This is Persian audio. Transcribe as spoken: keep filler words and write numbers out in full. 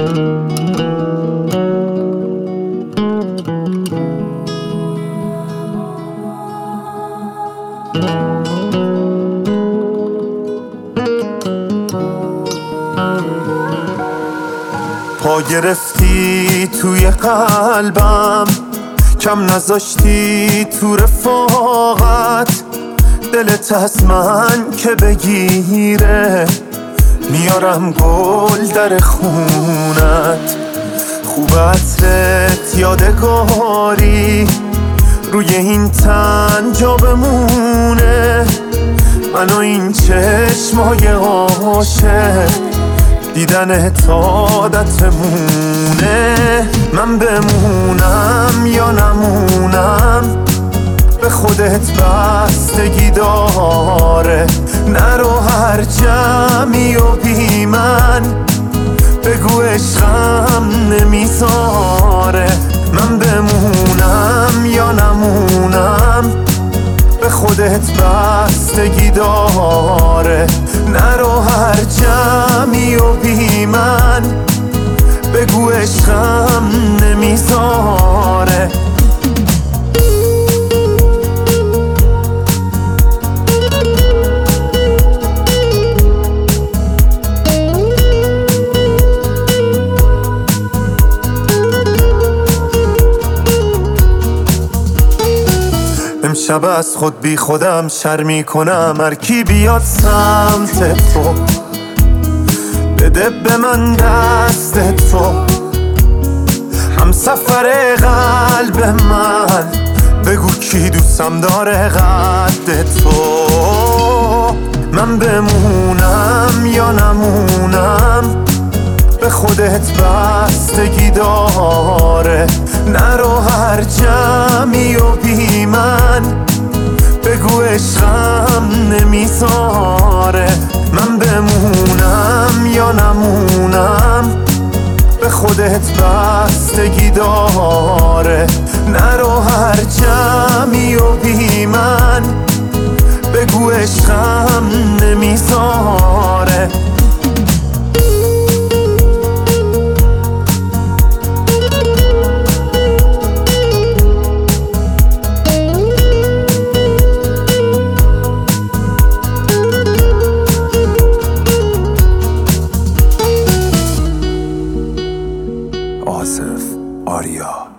پا گرفتی توی قلبم، کم نذاشتی تو رفاقت. دلت از من که بگیره، میارم گل در خونت. خوب عطرت یادگاری روی این تن جا بمونه. من و این چشمای عاشق، دیدن عادتمونه. من بمونم یا نمونم، به خودت بستگی داره. نرو هر جمعی و بی من، بگو عشقم نمیذاره. من بمونم یا نمونم، به خودت بستگی داره. نرو هر جمعی و بی من، بگو عشقم نمیذاره. امشب از خود بی خودم شرمی کنم. هر کی بیاد سمت تو، بده به من دست تو. هم سفر قلب من، بگو کی دوستم داره قد تو. من بمونم یا نمونم، به خودت بستگی داره. نرو هر جمعی و بی من، بگو عشقم نمیذاره. من بمونم یا نمونم، به خودت بستگی داره. نرو هر جمعی و بی من، بگو عشقم نمیذاره. آصف آریا.